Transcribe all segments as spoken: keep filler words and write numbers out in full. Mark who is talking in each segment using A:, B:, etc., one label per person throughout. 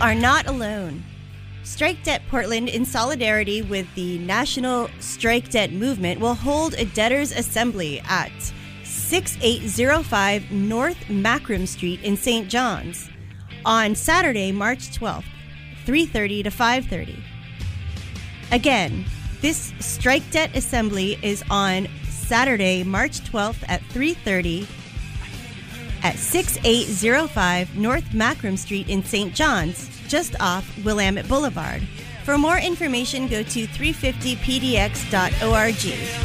A: are not alone. Strike Debt Portland, in solidarity with the National Strike Debt Movement, will hold a debtors' assembly at sixty-eight oh five North Macram Street in Saint John's on Saturday, March twelfth, three thirty to five thirty. Again, this Strike Debt Assembly is on Saturday, March twelfth at three thirty at sixty-eight oh five North Macram Street in Saint John's, just off Willamette Boulevard. For more information, go to three fifty p d x dot org.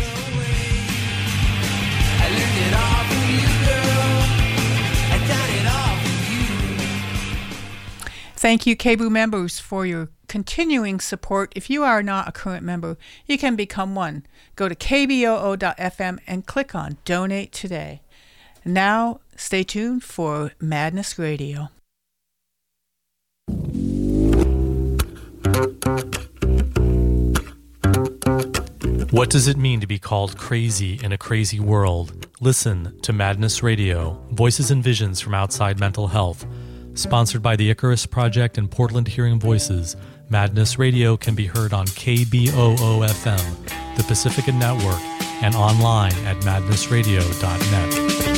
B: Thank you, K B U members, for your continuing support. If you are not a current member, you can become one. Go to k b o o dot f m and click on Donate Today. Now, stay tuned for Madness Radio.
C: What does it mean to be called crazy in a crazy world? Listen to Madness Radio, Voices and Visions from Outside Mental Health. Sponsored by the Icarus Project and Portland Hearing Voices, Madness Radio can be heard on K B O O F M, the Pacifica Network, and online at madness radio dot net.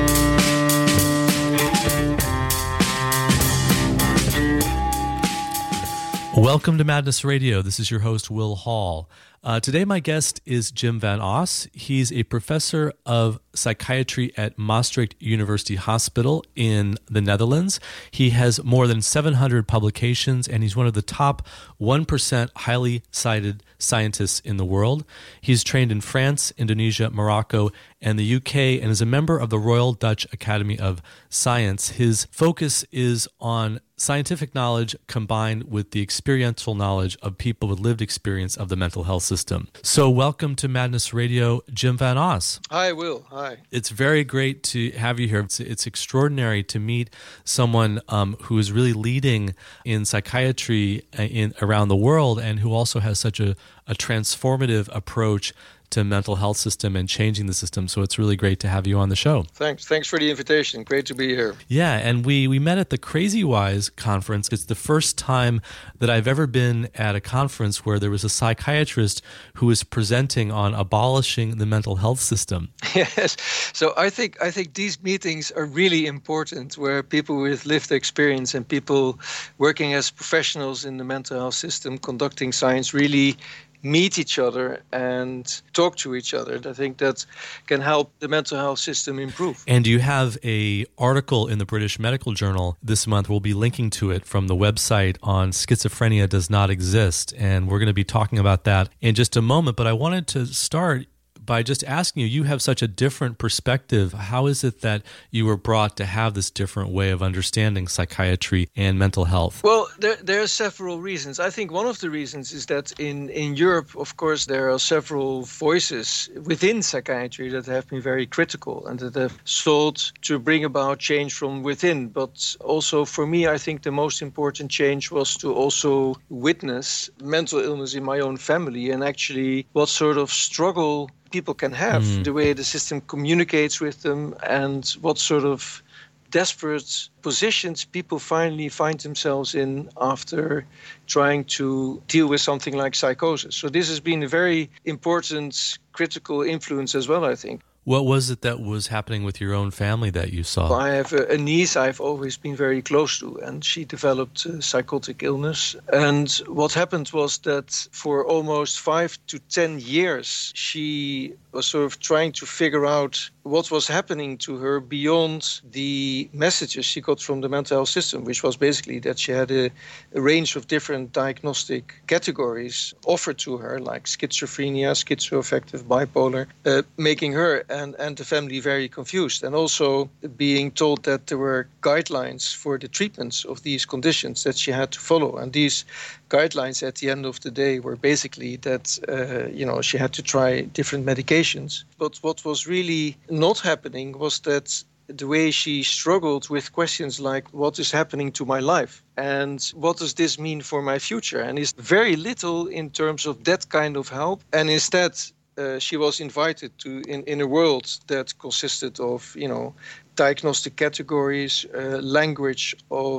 C: Welcome to Madness Radio. This is your host, Will Hall. Uh, today, my guest is Jim Van Os. He's a professor of psychiatry at Maastricht University Hospital in the Netherlands. He has more than seven hundred publications, and he's one of the top one percent highly cited scientists in the world. He's trained in France, Indonesia, Morocco, and the U K, and is a member of the Royal Dutch Academy of Science. His focus is on scientific knowledge combined with the experiential knowledge of people with lived experience of the mental health system. So welcome to Madness Radio, Jim Van Os.
D: Hi, Will. Hi.
C: It's very great to have you here. It's, it's extraordinary to meet someone um, who is really leading in psychiatry in around the world and who also has such a, a transformative approach to mental health system and changing the system. So it's really great to have you on the show.
D: Thanks. Thanks for the invitation. Great to be here.
C: Yeah, and we, we met at the Crazy Wise conference. It's the first time that I've ever been at a conference where there was a psychiatrist who was presenting on abolishing the mental health system.
D: Yes. So I think I think these meetings are really important, where people with lived experience and people working as professionals in the mental health system conducting science really meet each other and talk to each other. I think that can help the mental health system improve.
C: And you have a article in the British Medical Journal this month. We'll be linking to it from the website on Schizophrenia Does Not Exist. And we're going to be talking about that in just a moment. But I wanted to start by just asking you, you have such a different perspective. How is it that you were brought to have this different way of understanding psychiatry and mental health?
D: Well, there, there are several reasons. I think one of the reasons is that in, in Europe, of course, there are several voices within psychiatry that have been very critical and that have sought to bring about change from within. But also for me, I think the most important change was to also witness mental illness in my own family and actually what sort of struggle people can have, mm. the way the system communicates with them, and what sort of desperate positions people finally find themselves in after trying to deal with something like psychosis. So this has been a very important critical influence as well, I think.
C: What was it that was happening with your own family that you saw?
D: I have a, a niece I've always been very close to, and she developed a psychotic illness. And what happened was that for almost five to ten years, she was sort of trying to figure out what was happening to her beyond the messages she got from the mental health system, which was basically that she had a, a range of different diagnostic categories offered to her, like schizophrenia, schizoaffective, bipolar, uh, making her and, and the family very confused. And also being told that there were guidelines for the treatments of these conditions that she had to follow. And these guidelines at the end of the day were basically that, uh, you know, she had to try different medications. But what was really not happening was that the way she struggled with questions like, what is happening to my life? And what does this mean for my future? And is very little in terms of that kind of help. And instead, uh, she was invited to in, in a world that consisted of, you know, diagnostic categories, uh, language of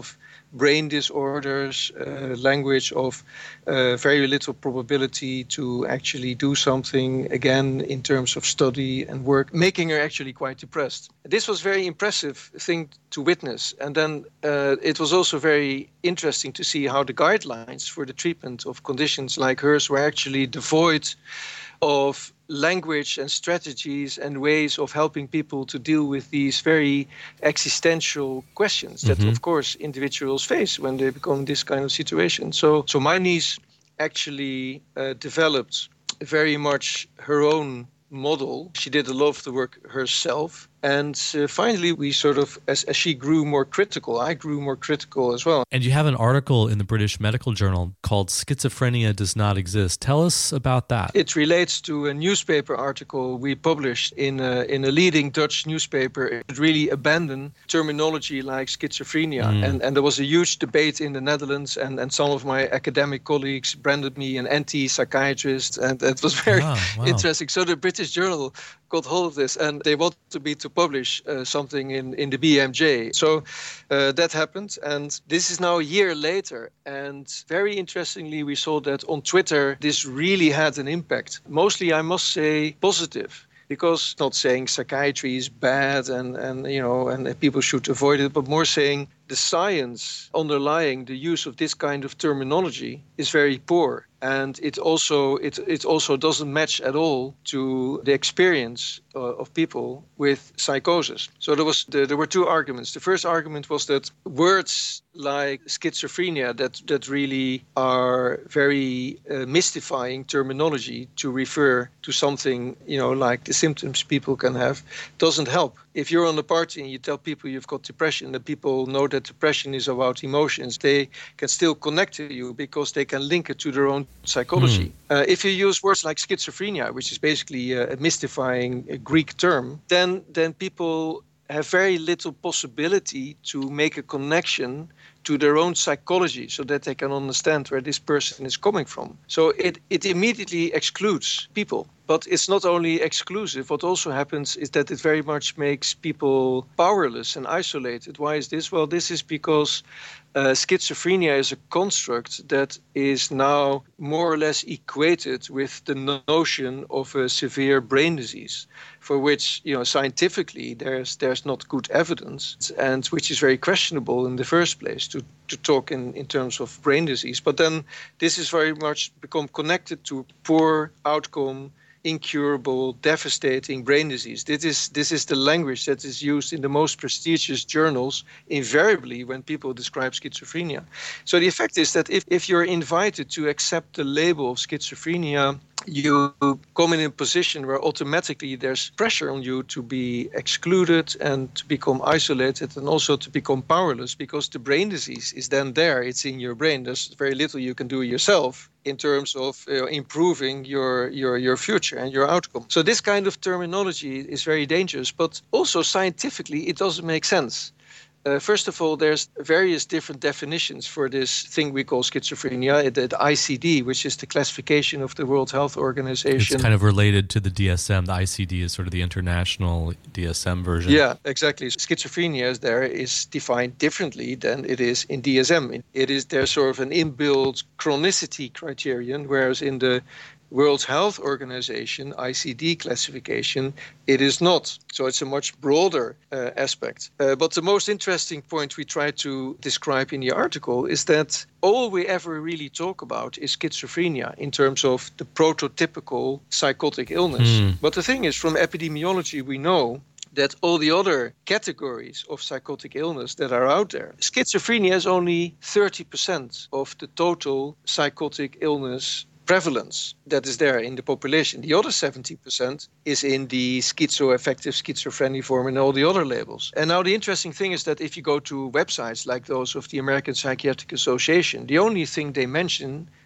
D: brain disorders, uh, language of uh, very little probability to actually do something again in terms of study and work, making her actually quite depressed. This was very impressive thing to witness. And then uh, it was also very interesting to see how the guidelines for the treatment of conditions like hers were actually devoid of language and strategies and ways of helping people to deal with these very existential questions that, mm-hmm. of course, individuals face when they become this kind of situation. So, so my niece actually uh, developed very much her own model. She did a lot of the work herself. And uh, finally, we sort of, as, as she grew more critical, I grew more critical as well.
C: And you have an article in the British Medical Journal called Schizophrenia Does Not Exist. Tell us about that.
D: It relates to a newspaper article we published in a, in a leading Dutch newspaper. It really abandoned terminology like schizophrenia. Mm. And, and there was a huge debate in the Netherlands, and, and some of my academic colleagues branded me an anti-psychiatrist. And it was very wow, wow. interesting. So the British Journal got hold of this, and they wanted me to publish uh, something in, in the B M J. So uh, that happened, and this is now a year later. And very interestingly, we saw that on Twitter, this really had an impact. Mostly, I must say, positive. Because not saying psychiatry is bad and, and you know and people should avoid it, but more saying the science underlying the use of this kind of terminology is very poor. And it also it it also doesn't match at all to the experience uh, of people with psychosis. So there was the, there were two arguments. The first argument was that words like schizophrenia, that that really are very uh, mystifying terminology to refer to something, you know, like the symptoms people can have, doesn't help. If you're on a party and you tell people you've got depression, the people know that depression is about emotions, they can still connect to you because they can link it to their own psychology. Mm. Uh, if you use words like schizophrenia, which is basically a, a mystifying a Greek term, then then people have very little possibility to make a connection to their own psychology so that they can understand where this person is coming from. So it, it immediately excludes people. But it's not only exclusive. What also happens is that it very much makes people powerless and isolated. Why is this? Well, this is because uh, schizophrenia is a construct that is now more or less equated with the notion of a severe brain disease, for which, you know, scientifically there's there's not good evidence, and which is very questionable in the first place to, to talk in, in terms of brain disease. But then this is very much become connected to poor outcome, incurable, devastating brain disease. This is this is the language that is used in the most prestigious journals invariably when people describe schizophrenia. So the effect is that if, if you're invited to accept the label of schizophrenia, you come in a position where automatically there's pressure on you to be excluded and to become isolated and also to become powerless, because the brain disease is then there. It's in your brain. There's very little you can do yourself in terms of uh, improving your, your, your future and your outcome. So this kind of terminology is very dangerous, but also scientifically it doesn't make sense. Uh, first of all, there's various different definitions for this thing we call schizophrenia. The, the I C D, which is the classification of the World Health Organization.
C: It's kind of related to the D S M. The I C D is sort of the international D S M version.
D: Yeah, exactly. Schizophrenia is there is defined differently than it is in D S M. It is there's sort of an inbuilt chronicity criterion, whereas in the World Health Organization, I C D classification, it is not. So it's a much broader uh, aspect. Uh, but the most interesting point we try to describe in the article is that all we ever really talk about is schizophrenia in terms of the prototypical psychotic illness. Mm. But the thing is, from epidemiology, we know that all the other categories of psychotic illness that are out there, schizophrenia is only thirty percent of the total psychotic illness prevalence that is there in the population. The other seventy percent is in the schizoaffective, schizophreniform, and all the other labels. And now the interesting thing is that if you go to websites like those of the American Psychiatric Association, the only thing they mention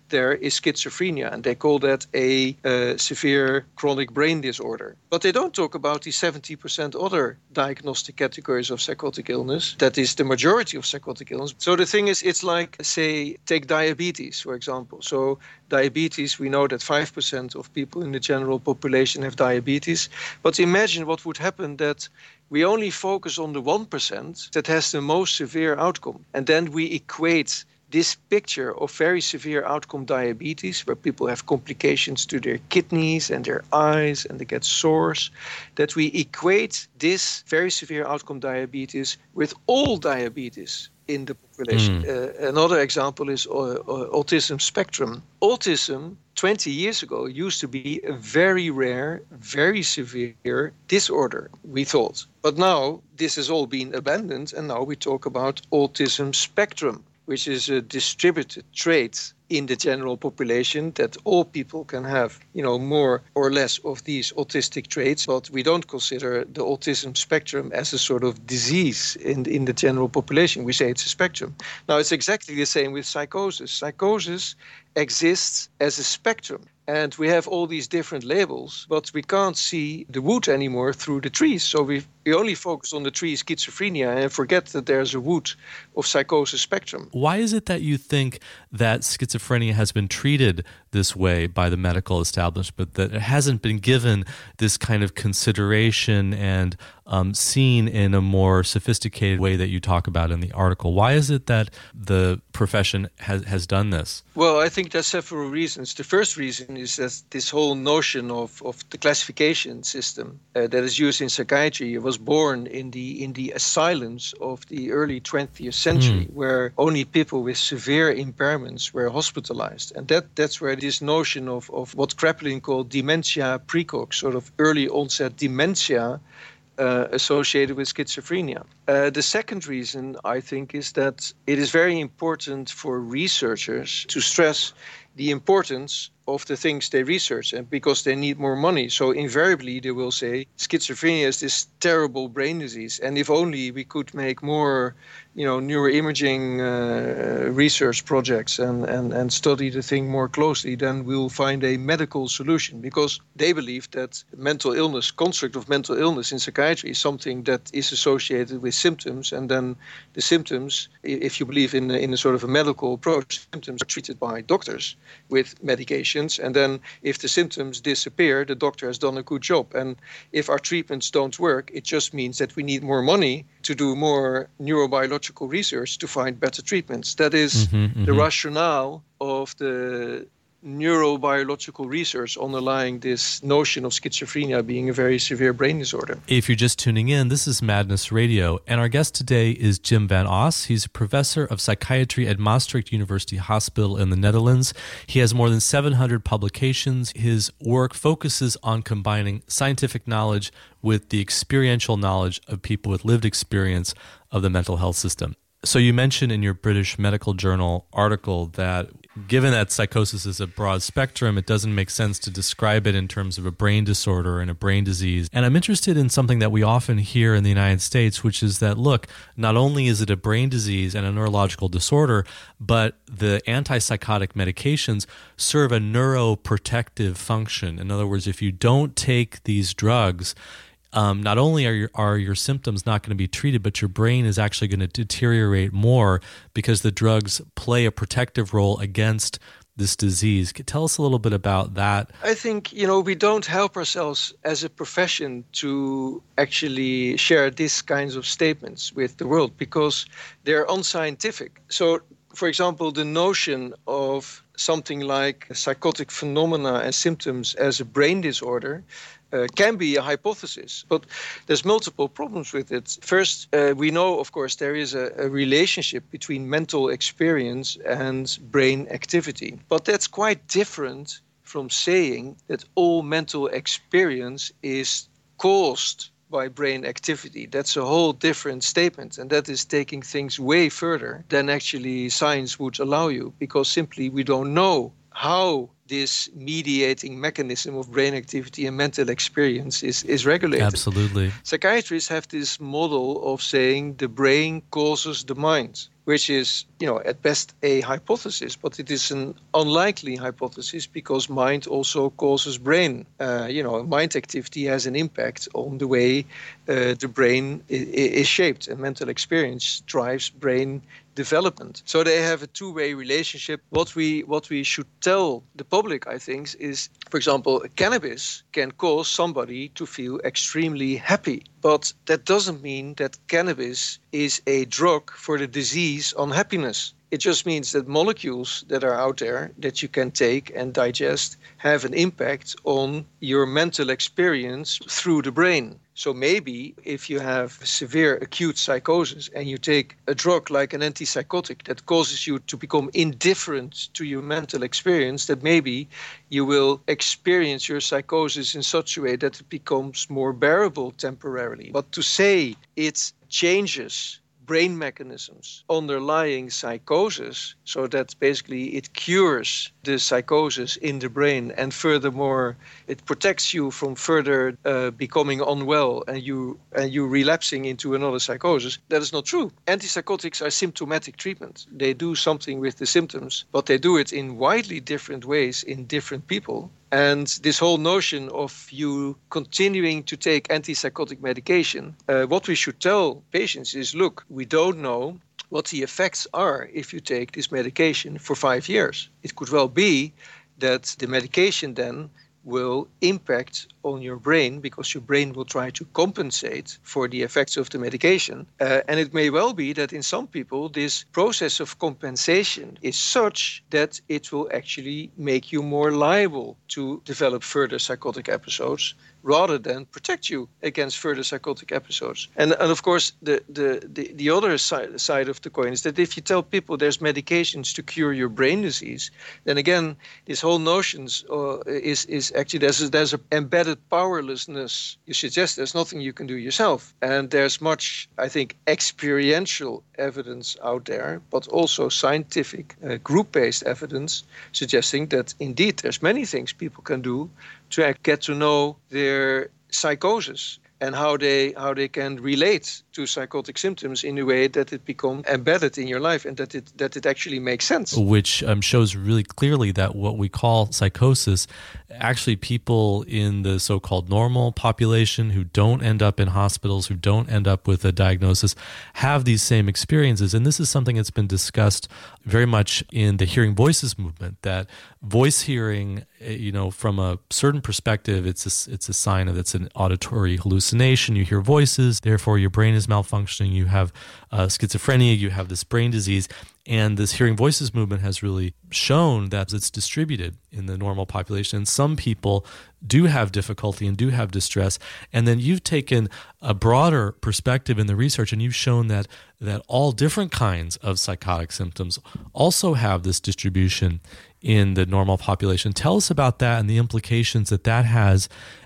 D: there is schizophrenia, and they call that a uh, severe chronic brain disorder. But they don't talk about the seventy percent other diagnostic categories of psychotic illness. That is the majority of psychotic illness. So the thing is, it's like, say, take diabetes, for example. So diabetes, we know that five percent of people in the general population have diabetes. But imagine what would happen that we only focus on the one percent that has the most severe outcome. And then we equate this picture of very severe outcome diabetes, where people have complications to their kidneys and their eyes and they get sores, that we equate this very severe outcome diabetes with all diabetes in the population. Mm. Uh, another example is uh, uh, autism spectrum. Autism twenty years ago used to be a very rare, very severe disorder, we thought. But now this has all been abandoned, and now we talk about autism spectrum, which is a distributed trait in the general population that all people can have, you know, more or less of these autistic traits, but we don't consider the autism spectrum as a sort of disease in, in the general population. We say it's a spectrum. Now, it's exactly the same with psychosis. Psychosis exists as a spectrum. And we have all these different labels, but we can't see the wood anymore through the trees. So we we only focus on the tree schizophrenia and forget that there's a wood of psychosis spectrum.
C: Why is it that you think that schizophrenia has been treated this way by the medical establishment, that it hasn't been given this kind of consideration and um, seen in a more sophisticated way that you talk about in the article? Why is it that the profession has, has done this?
D: Well, I think there's several reasons. The first reason is that this whole notion of, of the classification system uh, that is used in psychiatry was born in the in the asylums of the early twentieth century, mm. where only people with severe impairments were hospitalized. And that that's where this notion of, of what Kraepelin called dementia praecox, sort of early onset dementia, Uh, associated with schizophrenia. Uh, the second reason, I think, is that it is very important for researchers to stress the importance of the things they research, and because they need more money. So invariably they will say schizophrenia is this terrible brain disease, and if only we could make more, you know, neuroimaging uh, research projects and, and, and study the thing more closely, then we'll find a medical solution, because they believe that mental illness, construct of mental illness in psychiatry is something that is associated with symptoms, and then the symptoms, if you believe in, in a sort of a medical approach, symptoms are treated by doctors with medication. And then if the symptoms disappear, the doctor has done a good job. And if our treatments don't work, it just means that we need more money to do more neurobiological research to find better treatments. That is mm-hmm, mm-hmm. the rationale of the neurobiological research underlying this notion of schizophrenia being a very severe brain disorder.
C: If you're just tuning in, this is Madness Radio, and our guest today is Jim van Os. He's a professor of psychiatry at Maastricht University Hospital in the Netherlands. He has more than seven hundred publications. His work focuses on combining scientific knowledge with the experiential knowledge of people with lived experience of the mental health system. So you mentioned in your British Medical Journal article that given that psychosis is a broad spectrum, it doesn't make sense to describe it in terms of a brain disorder and a brain disease. And I'm interested in something that we often hear in the United States, which is that, look, not only is it a brain disease and a neurological disorder, but the antipsychotic medications serve a neuroprotective function. In other words, if you don't take these drugs, Um, not only are your, are your symptoms not going to be treated, but your brain is actually going to deteriorate more because the drugs play a protective role against this disease. Tell us a little bit about that.
D: I think, you know, we don't help ourselves as a profession to actually share these kinds of statements with the world because they're unscientific. So, for example, the notion of something like psychotic phenomena and symptoms as a brain disorder Uh, can be a hypothesis, but there's multiple problems with it. First, uh, we know, of course, there is a, a relationship between mental experience and brain activity, but that's quite different from saying that all mental experience is caused by brain activity. That's a whole different statement, and that is taking things way further than actually science would allow you, because simply we don't know how this mediating mechanism of brain activity and mental experience is, is regulated.
C: Absolutely.
D: Psychiatrists have this model of saying the brain causes the mind, which is, you know, at best a hypothesis, but it is an unlikely hypothesis because mind also causes brain. Uh, you know, mind activity has an impact on the way uh, the brain is, is shaped, and mental experience drives brain development. So they have a two-way relationship. What we what we should tell the public, I think, is, for example, cannabis can cause somebody to feel extremely happy. But that doesn't mean that cannabis is a drug for the disease unhappiness. It just means that molecules that are out there that you can take and digest have an impact on your mental experience through the brain. So maybe if you have severe acute psychosis and you take a drug like an antipsychotic that causes you to become indifferent to your mental experience, that maybe you will experience your psychosis in such a way that it becomes more bearable temporarily. But to say it changes brain mechanisms underlying psychosis, so that basically it cures the psychosis in the brain, and furthermore it protects you from further uh, becoming unwell and you and you relapsing into another psychosis. That is not true. Antipsychotics are symptomatic treatment. They do something with the symptoms, but they do it in widely different ways in different people. And this whole notion of you continuing to take antipsychotic medication, uh, what we should tell patients is, look, we don't know what the effects are if you take this medication for five years. It could well be that the medication then will impact on your brain because your brain will try to compensate for the effects of the medication. Uh, and it may well be that in some people, this process of compensation is such that it will actually make you more liable to develop further psychotic episodes rather than protect you against further psychotic episodes. And, and of course, the, the, the, the other side, side of the coin is that if you tell people there's medications to cure your brain disease, then again, this whole notions uh, is, is actually, there's, a, there's an embedded powerlessness. You suggest there's nothing you can do yourself. And there's much, I think, experiential evidence out there, but also scientific uh, group-based evidence suggesting that indeed there's many things people can do to get to know their psychosis and how they how they can relate to psychotic symptoms in a way that it become embedded in your life and that it that it actually makes sense.
C: Which um, shows really clearly that what we call psychosis, actually people in the so-called normal population who don't end up in hospitals, who don't end up with a diagnosis, have these same experiences. And this is something that's been discussed very much in the Hearing Voices movement, that voice hearing, you know, from a certain perspective, it's a, it's a sign of it's an auditory hallucination. You hear voices, therefore your brain is malfunctioning. You have uh, schizophrenia, you have this brain disease. And this Hearing Voices movement has really shown that it's distributed in the normal population. And some people do have difficulty and do have distress. And then you've taken a broader perspective in the research, and you've shown that that all different kinds of psychotic symptoms also have this distribution in the normal population. Tell us about that and the implications that that has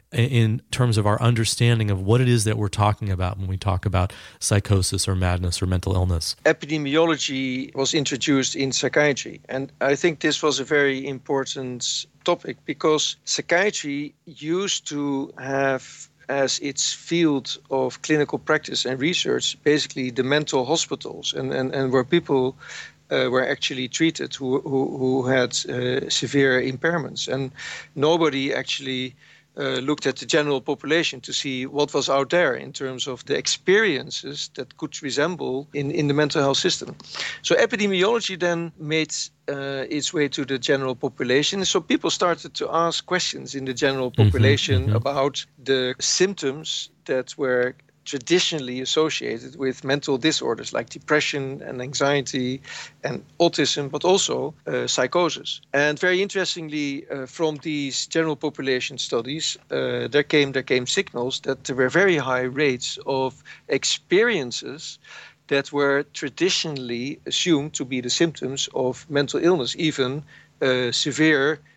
C: in terms of our understanding of what it is that we're talking about when we talk about psychosis or madness or mental illness.
D: Epidemiology was introduced in psychiatry, and I think this was a very important topic because psychiatry used to have as its field of clinical practice and research basically the mental hospitals and, and, and where people Uh, were actually treated who who, who had uh, severe impairments, and nobody actually uh, looked at the general population to see what was out there in terms of the experiences that could resemble in, in the mental health system. So epidemiology then made uh, its way to the general population. So people started to ask questions in the general population mm-hmm, mm-hmm. about the symptoms that were traditionally associated with mental disorders like depression and anxiety and autism, but also uh, psychosis. And very interestingly, uh, from these general population studies, uh, there came there came signals that there were very high rates of experiences that were traditionally assumed to be the symptoms of mental illness, even uh, severe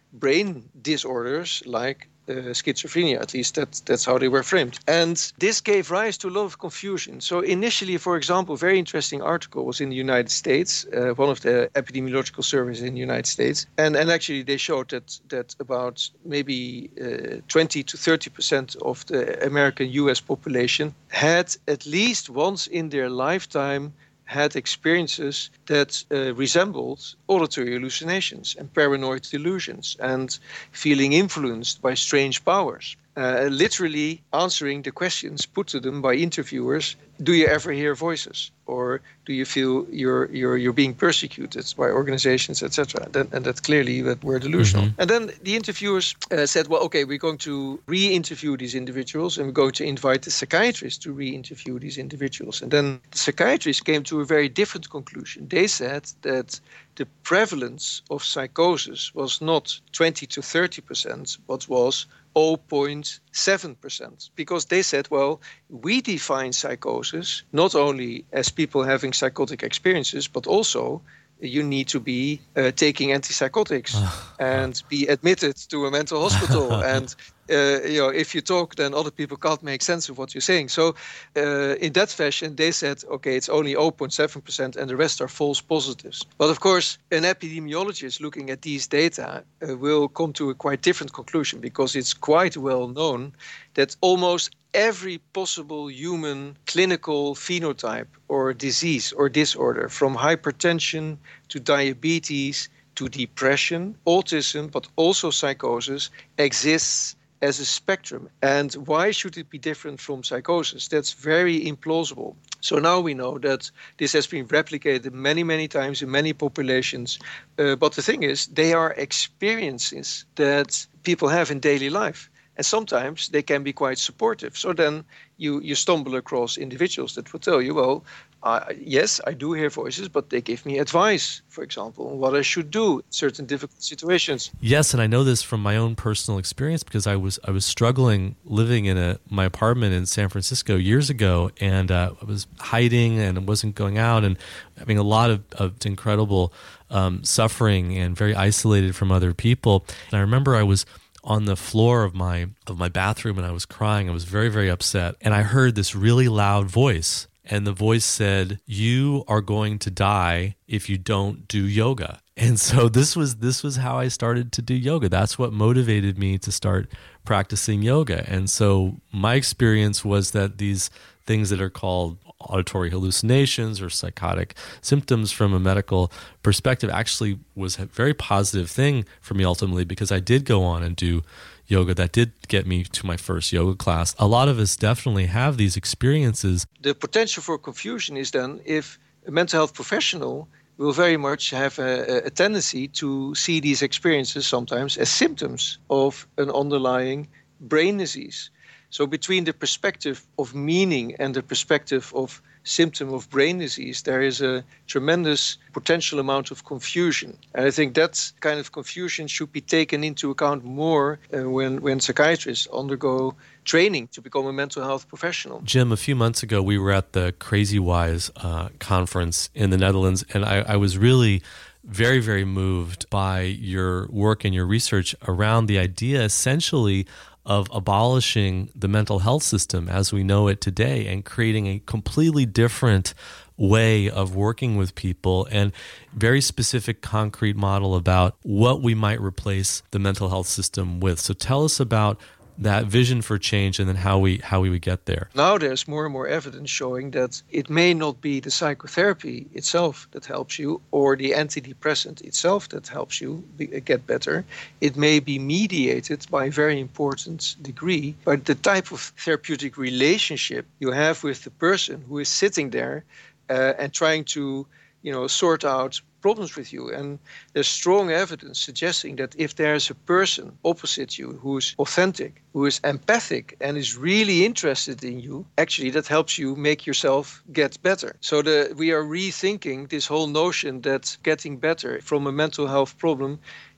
D: brain disorders like Uh, schizophrenia. At least that, that's how they were framed. And this gave rise to a lot of confusion. So initially, for example, a very interesting article was in the United States, uh, one of the epidemiological surveys in the United States. And, and actually they showed that, that about maybe uh, twenty to thirty percent of the American U S population had at least once in their lifetime had experiences that uh, resembled auditory hallucinations and paranoid delusions and feeling influenced by strange powers. Uh, literally answering the questions put to them by interviewers: do you ever hear voices, or do you feel you're you're you're being persecuted by organizations, et cetera? And that's clearly that we're delusional. Mm-hmm. And then the interviewers uh, said, well, okay, we're going to re-interview these individuals, and we're going to invite the psychiatrists to re-interview these individuals. And then the psychiatrists came to a very different conclusion. They said that the prevalence of psychosis was not twenty to thirty percent, but was zero point seven percent, because they said, well, we define psychosis not only as people having psychotic experiences, but also you need to be uh, taking antipsychotics and be admitted to a mental hospital. and uh, you know, if you talk, then other people can't make sense of what you're saying. So uh, in that fashion, they said, okay, it's only zero point seven percent and the rest are false positives. But of course, an epidemiologist looking at these data uh, will come to a quite different conclusion, because it's quite well known that almost every possible human clinical phenotype or disease or disorder, from hypertension to diabetes to depression, autism, but also psychosis, exists as a spectrum. And why should it be different from psychosis? That's very implausible. So now we know that this has been replicated many, many times in many populations. Uh, but the thing is, they are experiences that people have in daily life. And sometimes they can be quite supportive. So then you, you stumble across individuals that will tell you, well, uh, yes, I do hear voices, but they give me advice, for example, on what I should do in certain difficult situations.
C: Yes, and I know this from my own personal experience, because I was I was struggling living in a my apartment in San Francisco years ago, and uh, I was hiding and wasn't going out and having a lot of, of incredible um, suffering and very isolated from other people. And I remember I was on the floor of my of my bathroom and I was crying. I was very, very upset. And I heard this really loud voice. And the voice said, "You are going to die if you don't do yoga." And so this was this was how I started to do yoga. That's what motivated me to start practicing yoga. And so my experience was that these things that are called auditory hallucinations or psychotic symptoms from a medical perspective actually was a very positive thing for me ultimately, because I did go on and do yoga. That did get me to my first yoga class. A lot of us definitely have these experiences.
D: The potential for confusion is then if a mental health professional will very much have a, a tendency to see these experiences sometimes as symptoms of an underlying brain disease. So between the perspective of meaning and the perspective of symptom of brain disease, there is a tremendous potential amount of confusion. And I think that kind of confusion should be taken into account more uh, when, when psychiatrists undergo training to become a mental health professional.
C: Jim, a few months ago, we were at the Crazy Wise uh, conference in the Netherlands, and I, I was really very, very moved by your work and your research around the idea, essentially, of abolishing the mental health system as we know it today and creating a completely different way of working with people, and very specific concrete model about what we might replace the mental health system with. So tell us about that vision for change and then how we how we would get there.
D: Now there's more and more evidence showing that it may not be the psychotherapy itself that helps you or the antidepressant itself that helps you be, get better. It may be mediated by a very important degree by the type of therapeutic relationship you have with the person who is sitting there uh, and trying to, you know, sort out problems with you. And there's strong evidence suggesting that if there's a person opposite you who's authentic, who is empathic and is really interested in you, actually that helps you make yourself get better. So the, we are rethinking this whole notion that getting better from a mental health problem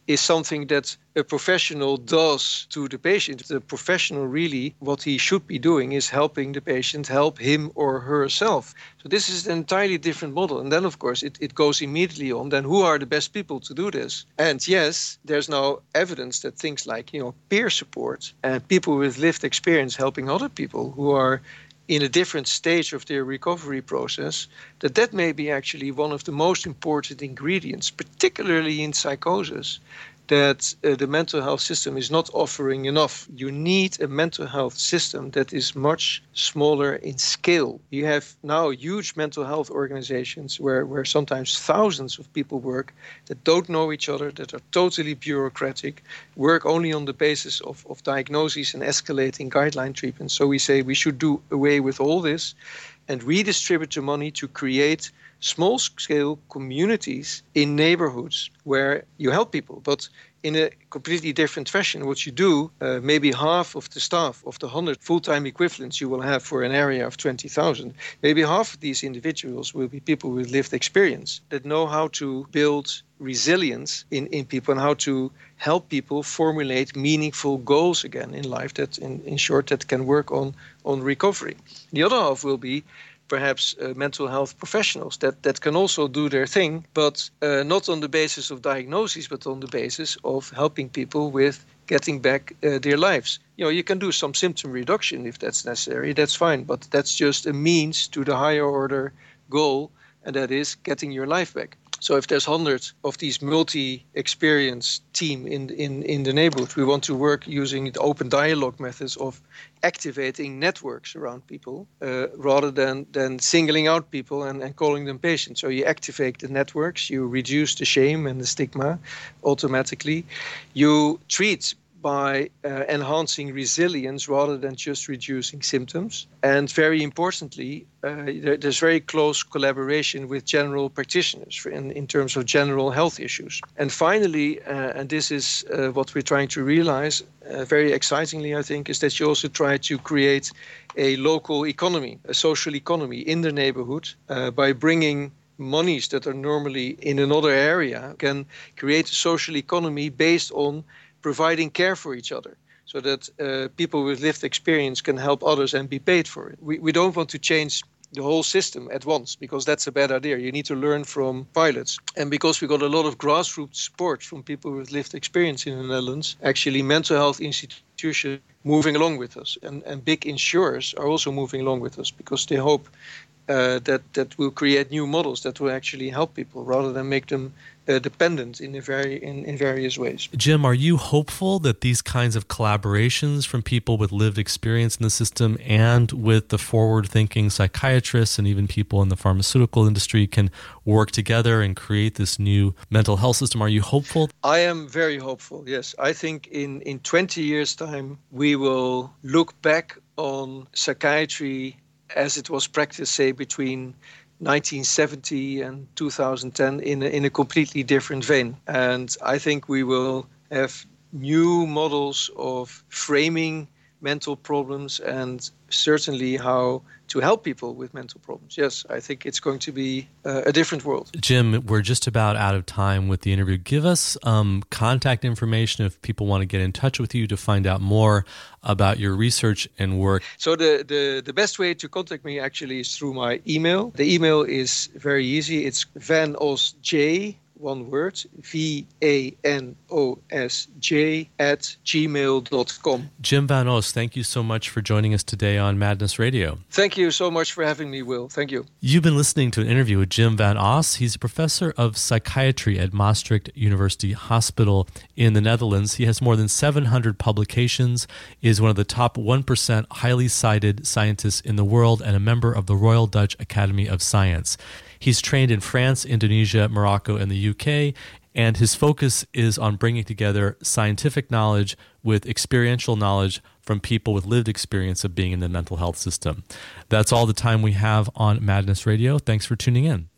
D: is something that a professional does to the patient. The professional really, what he should be doing is helping the patient help him or herself. So this is an entirely different model. And then, of course, it, it goes immediately on, then who are the best people to do this? And yes, there's now evidence that things like, you know, peer support and people with lived experience helping other people who are in a different stage of their recovery process, that that may be actually one of the most important ingredients, particularly in psychosis, that uh, the mental health system is not offering enough. You need a mental health system that is much smaller in scale. You have now huge mental health organizations where, where sometimes thousands of people work that don't know each other, that are totally bureaucratic, work only on the basis of, of diagnoses and escalating guideline treatments. So we say we should do away with all this and redistribute the money to create small-scale communities in neighborhoods where you help people, but in a completely different fashion. What you do, uh, maybe half of the staff of the one hundred full-time equivalents you will have for an area of twenty thousand, maybe half of these individuals will be people with lived experience that know how to build resilience in, in people and how to help people formulate meaningful goals again in life that, in, in short, that can work on, on recovery. The other half will be perhaps uh, mental health professionals that, that can also do their thing, but uh, not on the basis of diagnoses, but on the basis of helping people with getting back uh, their lives. You know, you can do some symptom reduction if that's necessary, that's fine, but that's just a means to the higher order goal, and that is getting your life back. So if there's hundreds of these multi-experienced team in, in, in the neighborhood, we want to work using the open dialogue methods of activating networks around people uh, rather than, than singling out people and, and calling them patients. So you activate the networks, you reduce the shame and the stigma automatically. You treat by uh, enhancing resilience rather than just reducing symptoms. And very importantly, uh, there, there's very close collaboration with general practitioners for in, in terms of general health issues. And finally, uh, and this is uh, what we're trying to realize, uh, very excitingly, I think, is that you also try to create a local economy, a social economy in the neighborhood uh, by bringing monies that are normally in another area, can create a social economy based on providing care for each other so that uh, people with lived experience can help others and be paid for it. We, we don't want to change the whole system at once because that's a bad idea. You need to learn from pilots. And because we got a lot of grassroots support from people with lived experience in the Netherlands, actually mental health institutions moving along with us. And, and big insurers are also moving along with us because they hope uh, that, that will create new models that will actually help people rather than make them Uh, dependent in, a very, in, in various ways.
C: Jim, are you hopeful that these kinds of collaborations from people with lived experience in the system and with the forward-thinking psychiatrists and even people in the pharmaceutical industry can work together and create this new mental health system? Are you hopeful?
D: I am very hopeful, yes. I think in, in twenty years' time, we will look back on psychiatry as it was practiced, say, between nineteen seventy and two thousand ten in a, in a completely different vein. And I think we will have new models of framing mental problems and certainly how to help people with mental problems. Yes, I think it's going to be uh, a different world.
C: Jim, we're just about out of time with the interview. Give us um, contact information if people want to get in touch with you to find out more about your research and work.
D: So the, the, the best way to contact me actually is through my email. The email is very easy. It's vanosj, one word, V A N O S J at gmail dot com.
C: Jim Van Os, thank you so much for joining us today on Madness Radio.
D: Thank you so much for having me, Will. Thank you.
C: You've been listening to an interview with Jim Van Os. He's a professor of psychiatry at Maastricht University Hospital in the Netherlands. He has more than seven hundred publications, is one of the top one percent highly cited scientists in the world, and a member of the Royal Dutch Academy of Science. He's trained in France, Indonesia, Morocco, and the U K, and his focus is on bringing together scientific knowledge with experiential knowledge from people with lived experience of being in the mental health system. That's all the time we have on Madness Radio. Thanks for tuning in.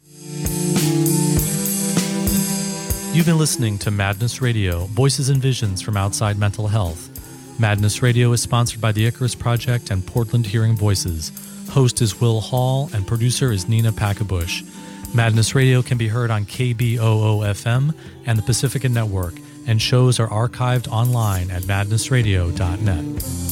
C: You've been listening to Madness Radio, Voices and Visions from Outside Mental Health. Madness Radio is sponsored by the Icarus Project and Portland Hearing Voices. Host is Will Hall, and producer is Nina Packabush. Madness Radio can be heard on K B O O F M and the Pacifica Network. and shows are archived online at madness radio dot net.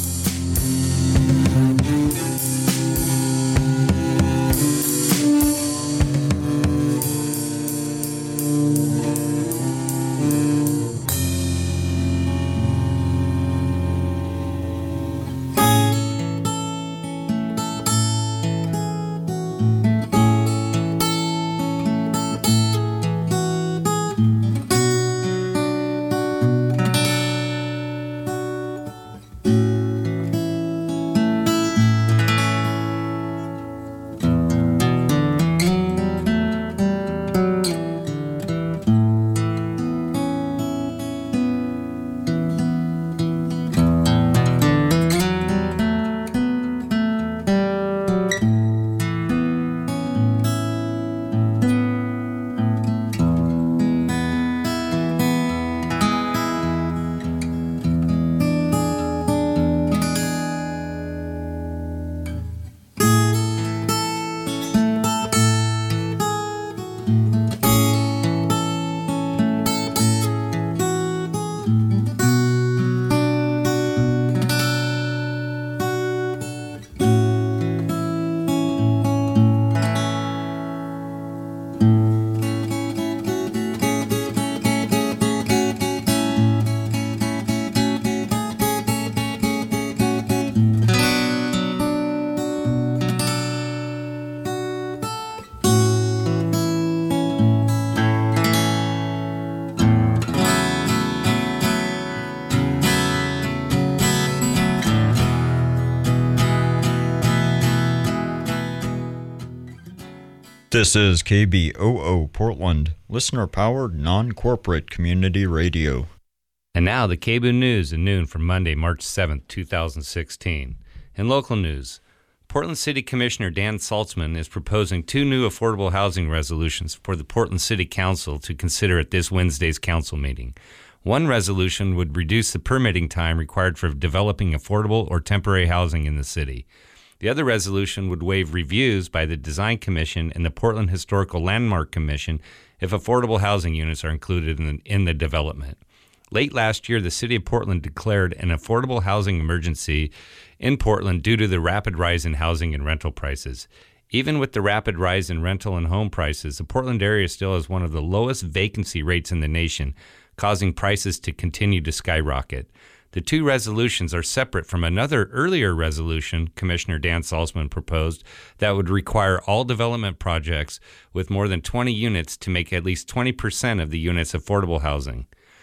E: This is K B O O Portland, listener-powered, non-corporate community radio.
F: And now the K B O O News at noon for Monday, March seventh, two thousand sixteen. In local news, Portland City Commissioner Dan Saltzman is proposing two new affordable housing resolutions for the Portland City Council to consider at this Wednesday's council meeting. One resolution would reduce the permitting time required for developing affordable or temporary housing in the city. The other resolution would waive reviews by the Design Commission and the Portland Historical Landmark Commission if affordable housing units are included in the, in the development. Late last year, the City of Portland declared an affordable housing emergency in Portland due to the rapid rise in housing and rental prices. Even with the rapid rise in rental and home prices, the Portland area still has one of the lowest vacancy rates in the nation, causing prices to continue to skyrocket. The two resolutions are separate from another earlier resolution Commissioner Dan Saltzman proposed that would require all development projects with more than twenty units to make at least twenty percent of the units affordable housing.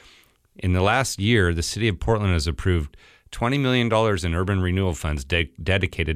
F: In the last year, the City of Portland has approved twenty million dollars in urban renewal funds de- dedicated